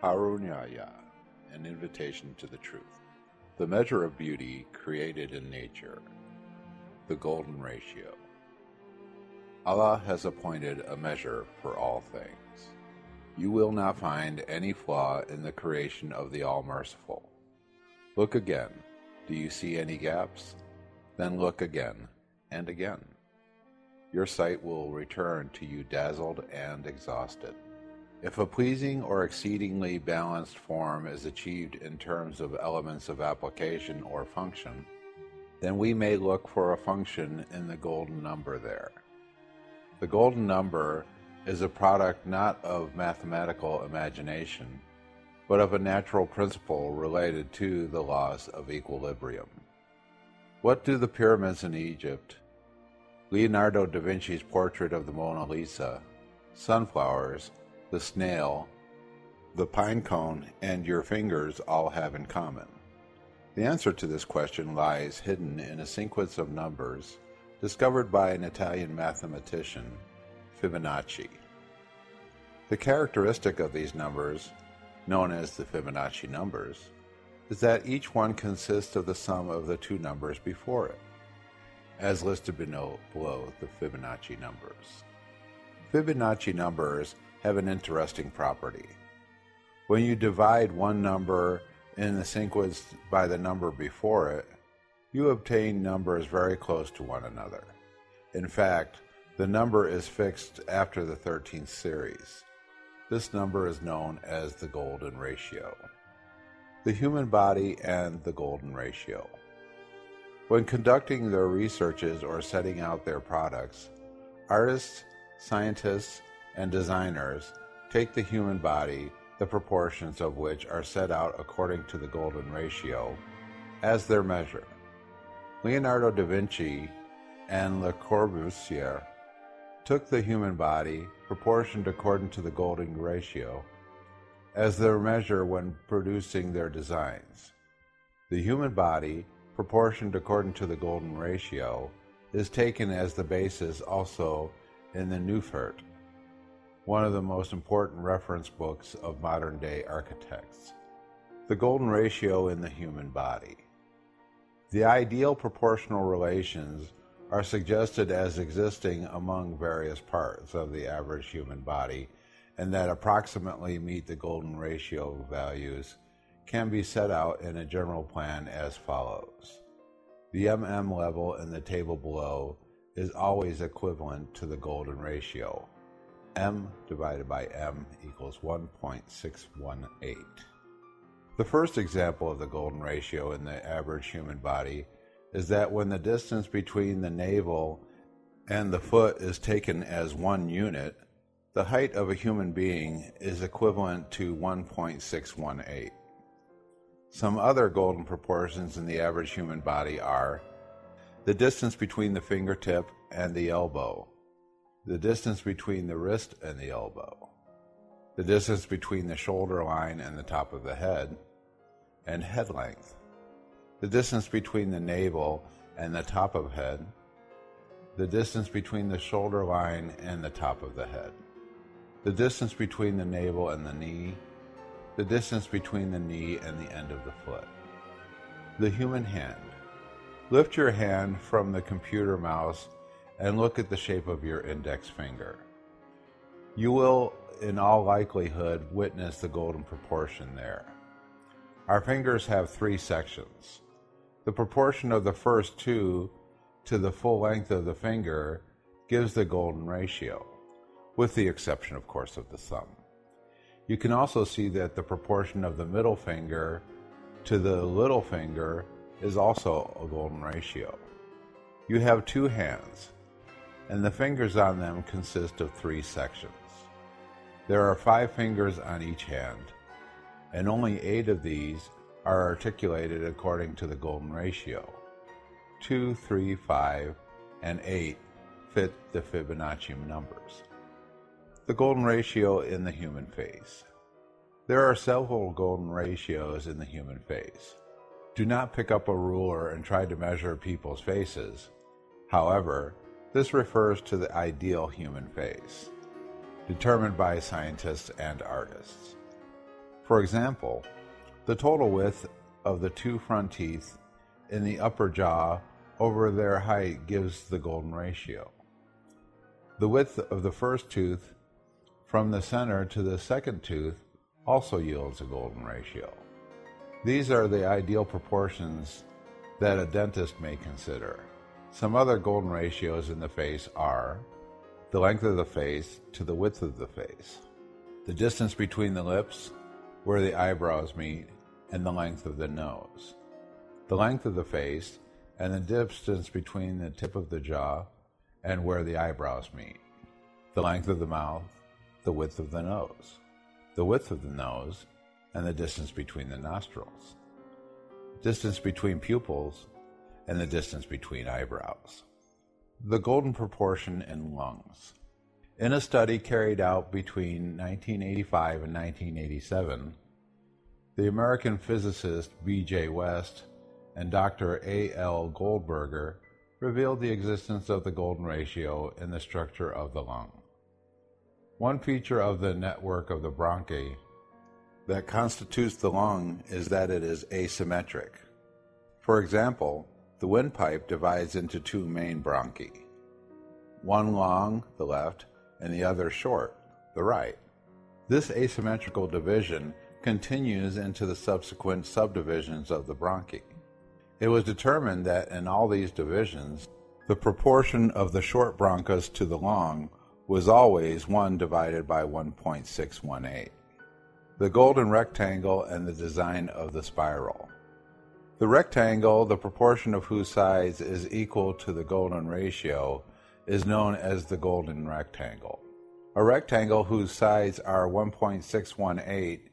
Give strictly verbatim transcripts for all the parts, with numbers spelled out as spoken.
Parunyaya, an invitation to the truth. The measure of beauty created in nature, the golden ratio. Allah has appointed a measure for all things. You will not find any flaw in the creation of the All-Merciful. Look again. Do you see any gaps? Then look again and again. Your sight will return to you dazzled and exhausted. If a pleasing or exceedingly balanced form is achieved in terms of elements of application or function, then we may look for a function in the golden number there. The golden number is a product not of mathematical imagination, but of a natural principle related to the laws of equilibrium. What do the pyramids in Egypt, Leonardo da Vinci's portrait of the Mona Lisa, sunflowers, the snail, the pine cone, and your fingers all have in common? The answer to this question lies hidden in a sequence of numbers discovered by an Italian mathematician, Fibonacci. The characteristic of these numbers, known as the Fibonacci numbers, is that each one consists of the sum of the two numbers before it, as listed below, below the Fibonacci numbers. Fibonacci numbers have an interesting property. When you divide one number in the sequence by the number before it, you obtain numbers very close to one another. In fact, the number is fixed after the thirteenth series. This number is known as the golden ratio. The human body and the golden ratio. When conducting their researches or setting out their products, artists, scientists, and designers take the human body, the proportions of which are set out according to the golden ratio, as their measure. Leonardo da Vinci and Le Corbusier took the human body, proportioned according to the golden ratio, as their measure when producing their designs. The human body, proportioned according to the golden ratio, is taken as the basis also in the Neufert, one of the most important reference books of modern-day architects. The golden ratio in the human body. The ideal proportional relations are suggested as existing among various parts of the average human body, and that approximately meet the golden ratio values can be set out in a general plan as follows. The M M level in the table below is always equivalent to the golden ratio. M divided by M equals one point six one eight. The first example of the golden ratio in the average human body is that when the distance between the navel and the foot is taken as one unit, the height of a human being is equivalent to one point six one eight. Some other golden proportions in the average human body are the distance between the fingertip and the elbow, the distance between the wrist and the elbow, the distance between the shoulder line and the top of the head, and head length, the distance between the navel and the top of head, the distance between the shoulder line and the top of the head, the distance between the navel and the knee, the distance between the knee and the end of the foot. The human hand. Lift your hand from the computer mouse and look at the shape of your index finger. You will, in all likelihood, witness the golden proportion there. Our fingers have three sections. The proportion of the first two to the full length of the finger gives the golden ratio, with the exception, of course, of the thumb. You can also see that the proportion of the middle finger to the little finger is also a golden ratio. You have two hands, and the fingers on them consist of three sections. There are five fingers on each hand, and only eight of these are articulated according to the golden ratio. Two, three, five, and eight fit the Fibonacci numbers. The golden ratio in the human face. There are several golden ratios in the human face. Do not pick up a ruler and try to measure people's faces. However, this refers to the ideal human face, determined by scientists and artists. For example, the total width of the two front teeth in the upper jaw over their height gives the golden ratio. The width of the first tooth from the center to the second tooth also yields a golden ratio. These are the ideal proportions that a dentist may consider. Some other golden ratios in the face are the length of the face to the width of the face, the distance between the lips where the eyebrows meet, and the length of the nose, the length of the face and the distance between the tip of the jaw and where the eyebrows meet, the length of the mouth, the width of the nose, the width of the nose, and the distance between the nostrils, distance between pupils, and the distance between eyebrows. The golden proportion in lungs. In a study carried out between nineteen eighty-five and nineteen eighty-seven, the American physicist B J West and Doctor A L Goldberger revealed the existence of the golden ratio in the structure of the lung. One feature of the network of the bronchi that constitutes the lung is that it is asymmetric. For example, the windpipe divides into two main bronchi, one long, the left, and the other short, the right. This asymmetrical division continues into the subsequent subdivisions of the bronchi. It was determined that in all these divisions, the proportion of the short bronchus to the long was always one divided by one point six one eight. The golden rectangle and the design of the spiral. The rectangle, the proportion of whose sides is equal to the golden ratio, is known as the golden rectangle. A rectangle whose sides are one point six one eight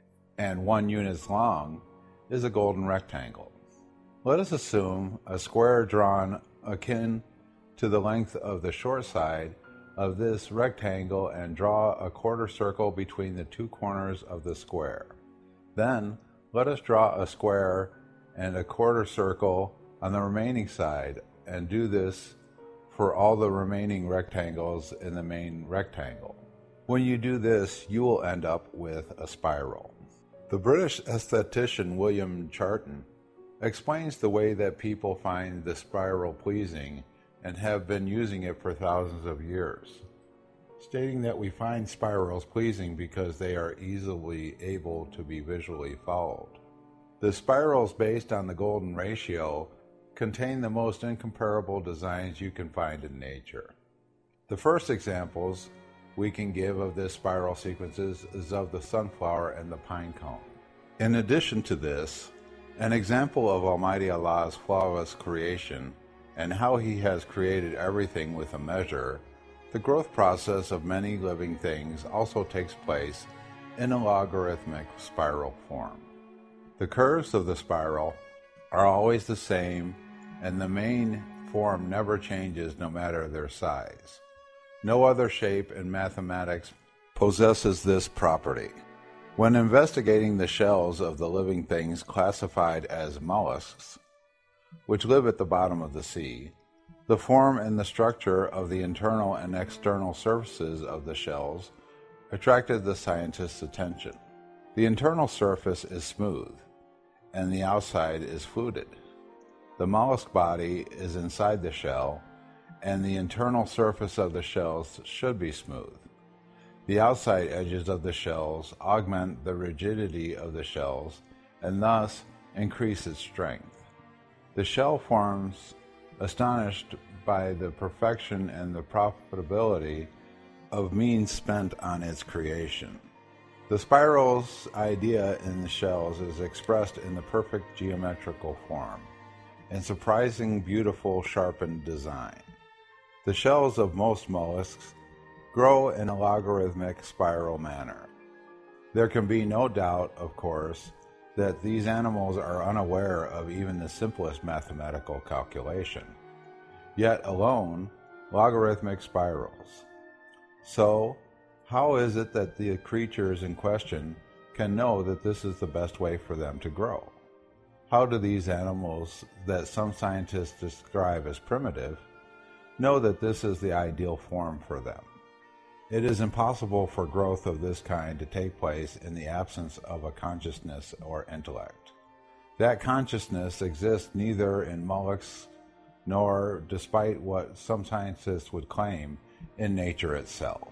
and one units long is a golden rectangle. Let us assume a square drawn akin to the length of the short side of this rectangle and draw a quarter circle between the two corners of the square. Then let us draw a square and a quarter circle on the remaining side and do this for all the remaining rectangles in the main rectangle. When you do this, you will end up with a spiral. The British aesthetician William Charton explains the way that people find the spiral pleasing and have been using it for thousands of years, stating that we find spirals pleasing because they are easily able to be visually followed. The spirals based on the golden ratio contain the most incomparable designs you can find in nature. The first examples we can give of this spiral sequences is of the sunflower and the pine cone. In addition to this, an example of Almighty Allah's flawless creation and how He has created everything with a measure, the growth process of many living things also takes place in a logarithmic spiral form. The curves of the spiral are always the same, and the main form never changes no matter their size. No other shape in mathematics possesses this property. When investigating the shells of the living things classified as mollusks, which live at the bottom of the sea, the form and the structure of the internal and external surfaces of the shells attracted the scientist's attention. The internal surface is smooth, and the outside is fluted. The mollusk body is inside the shell, and the internal surface of the shells should be smooth. The outside edges of the shells augment the rigidity of the shells and thus increase its strength. The shell forms astonished by the perfection and the profitability of means spent on its creation. The spiral's idea in the shells is expressed in the perfect geometrical form and surprising, beautiful, sharpened design. The shells of most mollusks grow in a logarithmic spiral manner. There can be no doubt, of course, that these animals are unaware of even the simplest mathematical calculation, yet alone logarithmic spirals. So, how is it that the creatures in question can know that this is the best way for them to grow? How do these animals that some scientists describe as primitive know that this is the ideal form for them? It is impossible for growth of this kind to take place in the absence of a consciousness or intellect. That consciousness exists neither in mollusks nor, despite what some scientists would claim, in nature itself.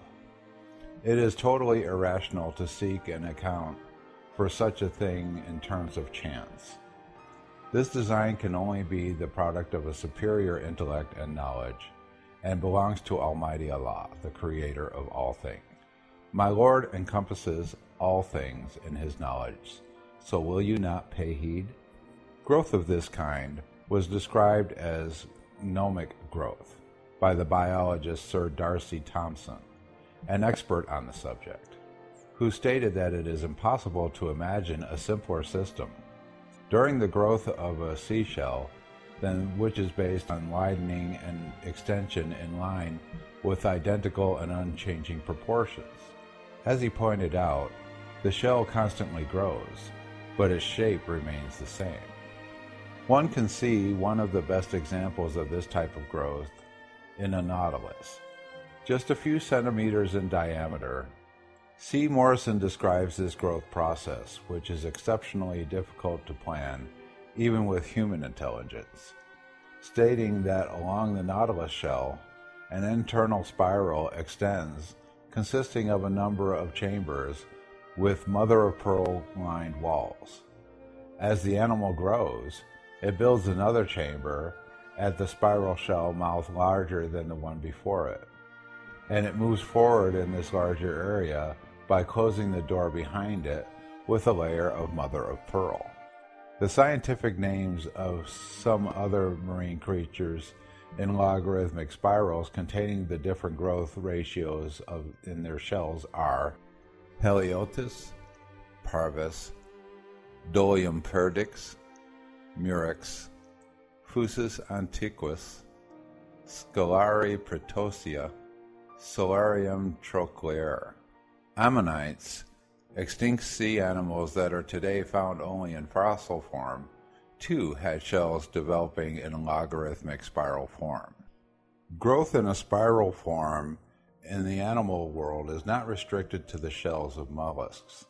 It is totally irrational to seek an account for such a thing in terms of chance. This design can only be the product of a superior intellect and knowledge, and belongs to Almighty Allah, the Creator of all things. My Lord encompasses all things in His knowledge, so will you not pay heed? Growth of this kind was described as gnomic growth by the biologist Sir Darcy Thompson, an expert on the subject, who stated that it is impossible to imagine a simpler system during the growth of a seashell than which is based on widening and extension in line with identical and unchanging proportions. As he pointed out, the shell constantly grows, but its shape remains the same. One can see one of the best examples of this type of growth in a nautilus, just a few centimeters in diameter. C. Morrison describes this growth process, which is exceptionally difficult to plan, even with human intelligence, stating that along the nautilus shell, an internal spiral extends, consisting of a number of chambers with mother-of-pearl lined walls. As the animal grows, it builds another chamber at the spiral shell mouth larger than the one before it, and it moves forward in this larger area by closing the door behind it with a layer of mother-of-pearl. The scientific names of some other marine creatures in logarithmic spirals containing the different growth ratios of, in their shells are Haliotis, Parvis, Dolium perdix, Murex, Fusus antiquus, Scalari pretosia, Solarium trochleaire. Ammonites, extinct sea animals that are today found only in fossil form, too had shells developing in logarithmic spiral form. Growth in a spiral form in the animal world is not restricted to the shells of mollusks.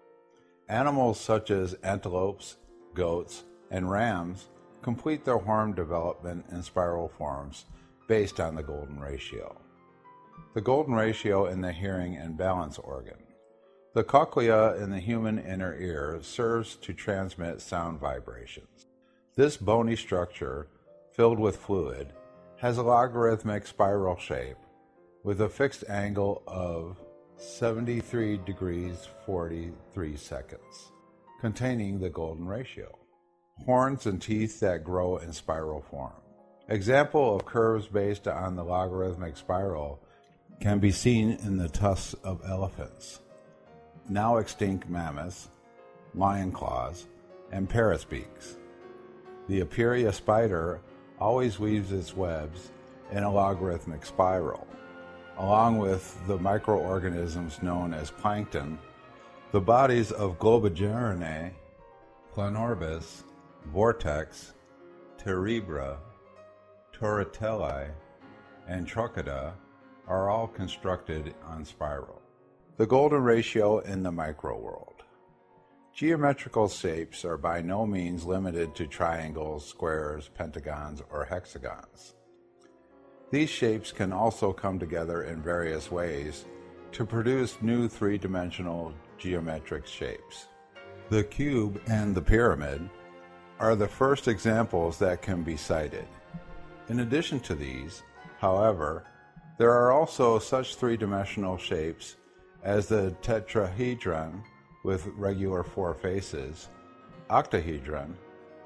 Animals such as antelopes, goats, and rams complete their horn development in spiral forms based on the golden ratio. The golden ratio in the hearing and balance organ. The cochlea in the human inner ear serves to transmit sound vibrations. This bony structure, filled with fluid, has a logarithmic spiral shape with a fixed angle of seventy-three degrees forty-three seconds, containing the golden ratio. Horns and teeth that grow in spiral form. Example of curves based on the logarithmic spiral can be seen in the tusks of elephants, now extinct mammoths, lion claws, and parrot's beaks. The Aperia spider always weaves its webs in a logarithmic spiral. Along with the microorganisms known as plankton, the bodies of Globigerinae, Planorbis, Vortex, Terebra, Torritellae, and Trochida are all constructed on spiral. The golden ratio in the microworld. Geometrical shapes are by no means limited to triangles, squares, pentagons, or hexagons. These shapes can also come together in various ways to produce new three-dimensional geometric shapes. The cube and the pyramid are the first examples that can be cited. In addition to these, however, there are also such three-dimensional shapes as the tetrahedron with regular four faces, octahedron,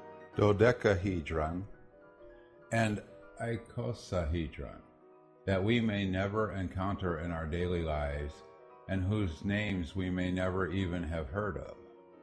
dodecahedron, and icosahedron that we may never encounter in our daily lives and whose names we may never even have heard of.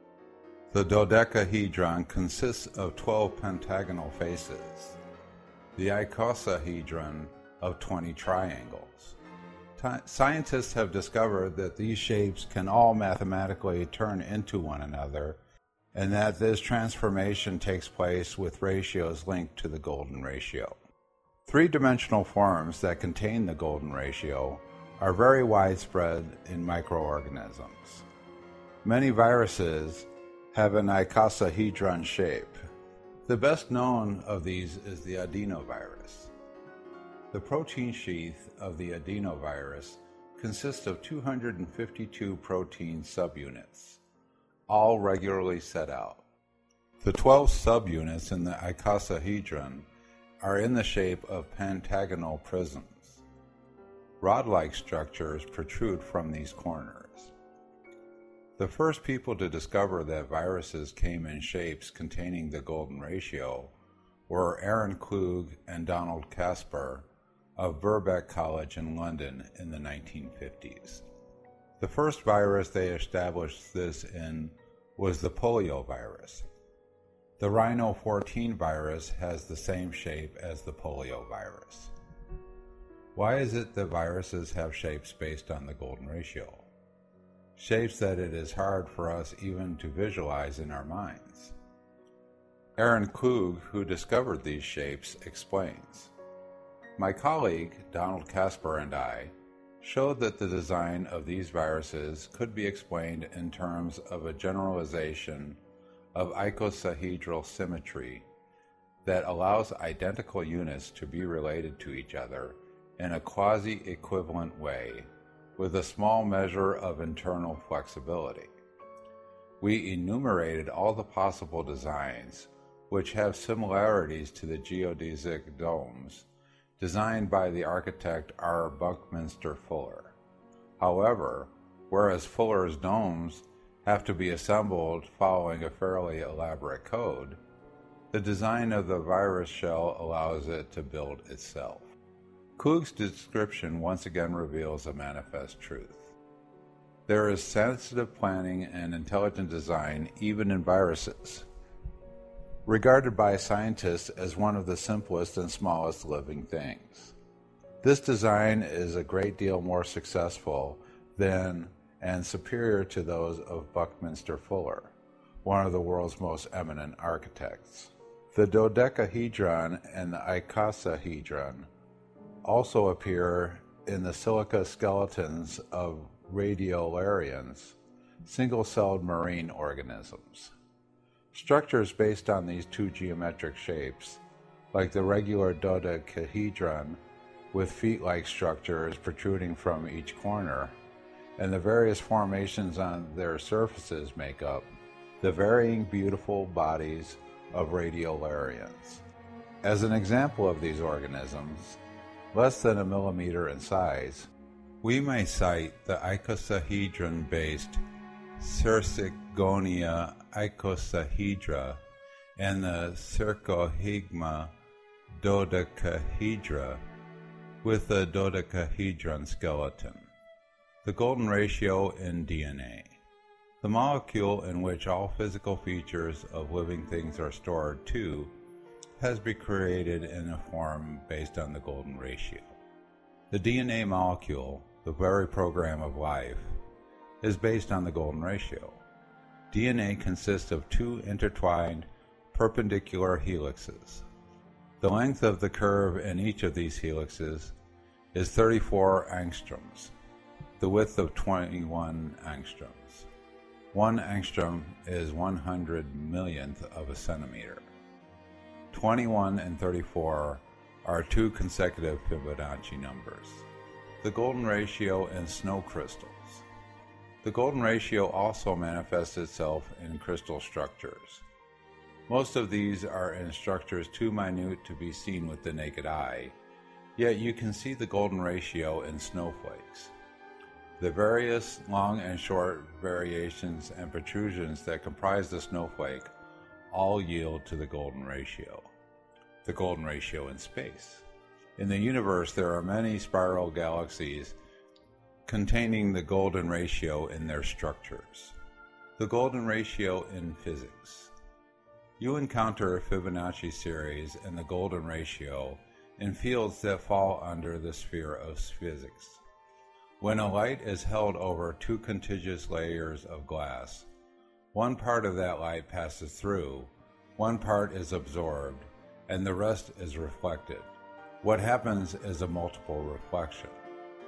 The dodecahedron consists of twelve pentagonal faces, the icosahedron of twenty triangles. Ti- scientists have discovered that these shapes can all mathematically turn into one another, and that this transformation takes place with ratios linked to the golden ratio. Three-dimensional forms that contain the golden ratio are very widespread in microorganisms. Many viruses have an icosahedron shape. The best known of these is the adenovirus. The protein sheath of the adenovirus consists of two hundred fifty-two protein subunits, all regularly set out. The twelve subunits in the icosahedron are in the shape of pentagonal prisms. Rod-like structures protrude from these corners. The first people to discover that viruses came in shapes containing the golden ratio were Aaron Klug and Donald Caspar of Birkbeck College in London in the nineteen fifties. The first virus they established this in was the poliovirus. The Rhino fourteen virus has the same shape as the poliovirus. Why is it that viruses have shapes based on the golden ratio? Shapes that it is hard for us even to visualize in our minds. Aaron Klug, who discovered these shapes, explains, "My colleague, Donald Caspar, and I showed that the design of these viruses could be explained in terms of a generalization of icosahedral symmetry that allows identical units to be related to each other in a quasi-equivalent way with a small measure of internal flexibility. We enumerated all the possible designs which have similarities to the geodesic domes designed by the architect R. Buckminster Fuller. However, whereas Fuller's domes have to be assembled following a fairly elaborate code, the design of the virus shell allows it to build itself." Klug's description once again reveals a manifest truth. There is sensitive planning and intelligent design even in viruses, regarded by scientists as one of the simplest and smallest living things. This design is a great deal more successful than and superior to those of Buckminster Fuller, one of the world's most eminent architects. The dodecahedron and the icosahedron also appear in the silica skeletons of radiolarians, single-celled marine organisms. Structures based on these two geometric shapes, like the regular dodecahedron with feet-like structures protruding from each corner, and the various formations on their surfaces make up the varying beautiful bodies of radiolarians. As an example of these organisms, less than a millimeter in size, we may cite the icosahedron-based Cercigonia icosahedra and the Cercohegma dodecahedra with the dodecahedron skeleton. The golden ratio in D N A. The molecule in which all physical features of living things are stored, too, has been created in a form based on the golden ratio. The D N A molecule, the very program of life, is based on the golden ratio. D N A consists of two intertwined perpendicular helixes. The length of the curve in each of these helixes is thirty-four angstroms, the width of twenty-one angstroms. One angstrom is one hundred millionth of a centimeter. twenty-one and thirty-four are two consecutive Fibonacci numbers. The golden ratio in snow crystals. The golden ratio also manifests itself in crystal structures. Most of these are in structures too minute to be seen with the naked eye, yet you can see the golden ratio in snowflakes. The various long and short variations and protrusions that comprise the snowflake all yield to the golden ratio. The golden ratio in space. In the universe, there are many spiral galaxies containing the golden ratio in their structures. The golden ratio in physics. You encounter a Fibonacci series and the golden ratio in fields that fall under the sphere of physics. When a light is held over two contiguous layers of glass, one part of that light passes through, one part is absorbed, and the rest is reflected. What happens is a multiple reflection.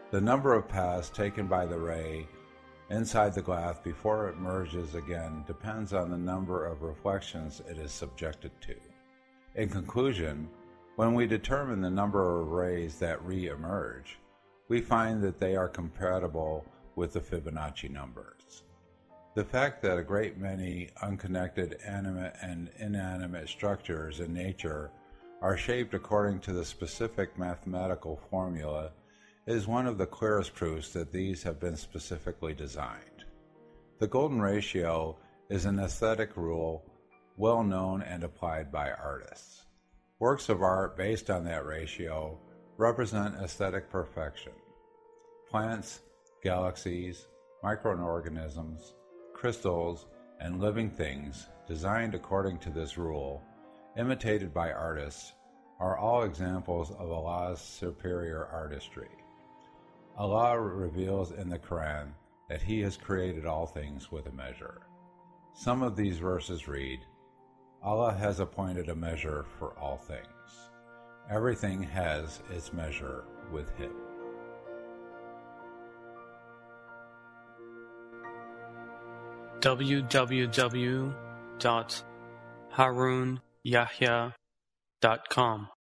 The number of paths taken by the ray inside the glass before it merges again depends on the number of reflections it is subjected to. In conclusion, when we determine the number of rays that re-emerge, we find that they are compatible with the Fibonacci numbers. The fact that a great many unconnected animate and inanimate structures in nature are shaped according to the specific mathematical formula is one of the clearest proofs that these have been specifically designed. The golden ratio is an aesthetic rule well known and applied by artists. Works of art based on that ratio represent aesthetic perfection. Plants, galaxies, microorganisms, crystals, and living things designed according to this rule, imitated by artists, are all examples of Allah's superior artistry. Allah reveals in the Quran that He has created all things with a measure. Some of these verses read, Allah has appointed a measure for all things. Everything has its measure with Him. w w w dot harun yahya dot com